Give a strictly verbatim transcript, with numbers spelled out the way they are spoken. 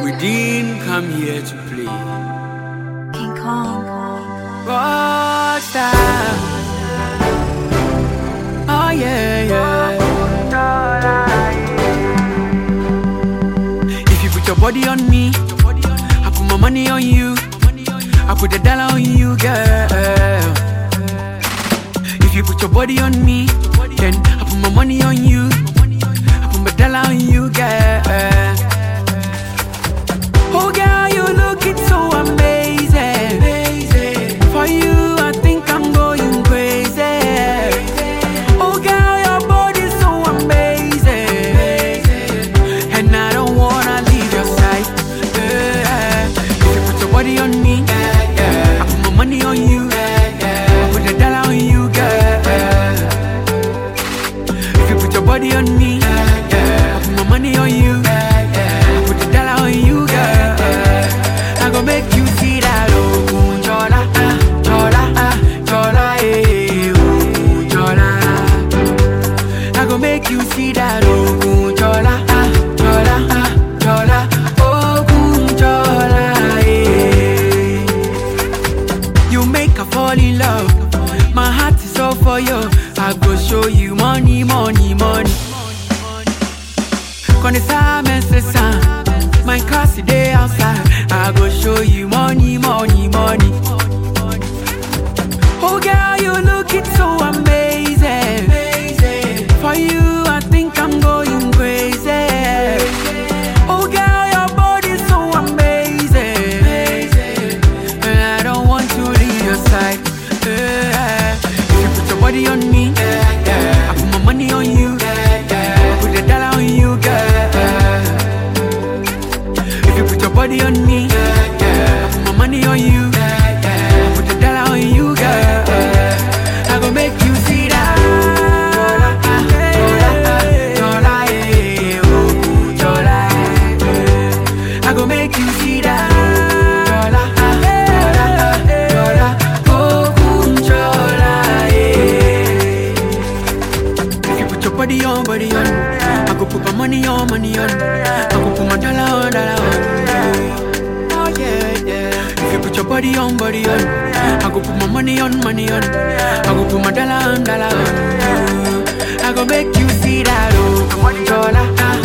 We didn't come here to play. King Kong. Rockstar. Oh yeah, yeah. If you put your body on me, I put my money on you. I put the dollar on you, girl. If you put your body on me, then I put my money on you. I put my dollar on you, girl. Oh girl, you looking so amazing. For you, I think I'm going crazy. Oh girl, your body's so amazing, and I don't wanna leave your side. Yeah. If you put your body on me, I put my money on you. I put the dollar on you, girl. If you put your body on me, I put my money on you. I put the dollar on you, girl. I gon' make you see that, oh, chola, ah, chola, ah, chola, eh, oh, chola. I gon' make you see that, oh, chola, ah, chola, ah, chola, oh, chola, eh. You make her fall in love. My heart is all for you. I go show you money, money, money. Connaissance, mais c'est ça. My car today outside. I go show you money, money, money. Oh girl, you looking so amazing. For you, I think I'm going crazy. Oh girl, your body's so amazing, and I don't want to leave your side. Yeah. If you put your body on me, I put my money on you. I put the dollar on you, girl. If you put your body on me, I put my money on you. I put the dollar on you, girl. I gon' make you see that. I gon' make you see that. If you put your body on, body on, I go put my money on, money on. I go put my dollar on, dollar on. Oh yeah, yeah. If you put your body on, body on, I go put my money on, money on. I go put my dollar on, dollar on. I go make you see that, oh, chola.